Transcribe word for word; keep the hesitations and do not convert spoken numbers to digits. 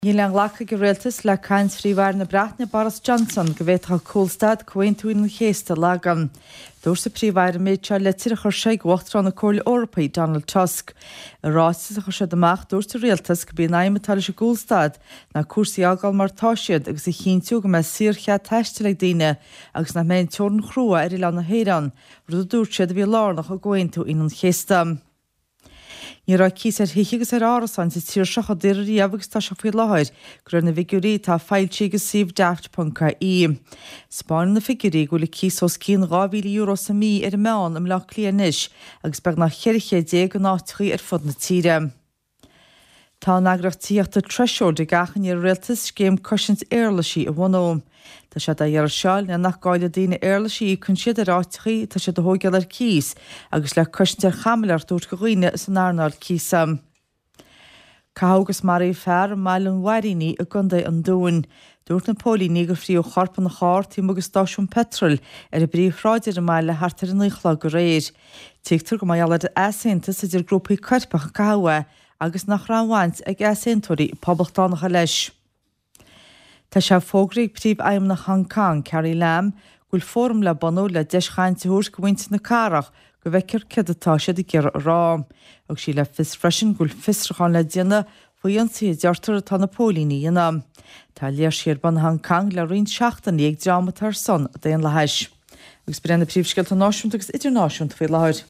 Níl lecha go réaltas le cains fríomhhair na Breatne Boris Johnson go bhfuil Coolstad cuaintúin na chéasta legan. Dúir sa príomhhair méid se le tíre chuir sé ghuachtar na Comhairle Eorpaí Donald Tusk. Ráiste a chu sé amach dúir sa réaltas go bíon aimimetáil se Coolstad na cuasaí ágáil mar táisiad agus i chintiú go me síorcha teiste le daine agus na mén teoran chrua ar i le na héireann, rud a dúirt siad a bhí lárnach a gcuintú inon chéasta. Ní rá cís ar hiichegus ar árasan sa tíir seach a deirí agus tá se faoi láthir gur na figurí tá fáiltí agus sih daft punca í. Spáin na figurí go le cís os cín rábhíle euro sa mí ar meán am lech líanis agus beg na cheiriche dé go náitií ar fud na tíre. Tá nagrachtíochtta treisiúr de gachan ar réaltas céim cosint airlaisí a bhhanóm. Tá sé a dhear seáil na nach gáile daine airlaisí chun siad a ráitií tá sé do thógeal ar cís agus le cosint ar chamailear dúirt go roioine san airnáil císa. Cathógus mar é fearr mailen wairiní a gunda an dúin. Dúirt na pólíní gur frío charpan na cháirtí mugus stáisiún petrol ar a brí chráidir a meile hartar an íchla go réir. Tíigtar go maialad éasaontas idir grúpaí cuirpach a caha agus nach ráhaint ag éasaontóirí poblachtánacha leis. Tá se fógraigh príomh aim na Hong Kong Carrie Lam gúil fóm le banú le deischainte thuúr go bhaint na carach go bhheicir cedatá siad i ggéar rá. Agus sí le fis freisin gúil fisracháin le déine faoi an si deartar atá na pólíní dhéanam. Tá léir siar ban Hong Kong le rion seachtain ag dramatar son a déon le heis. Agus brenn na príomhsceilt náisiúnta agus idirnáisiúnta faoi láthir.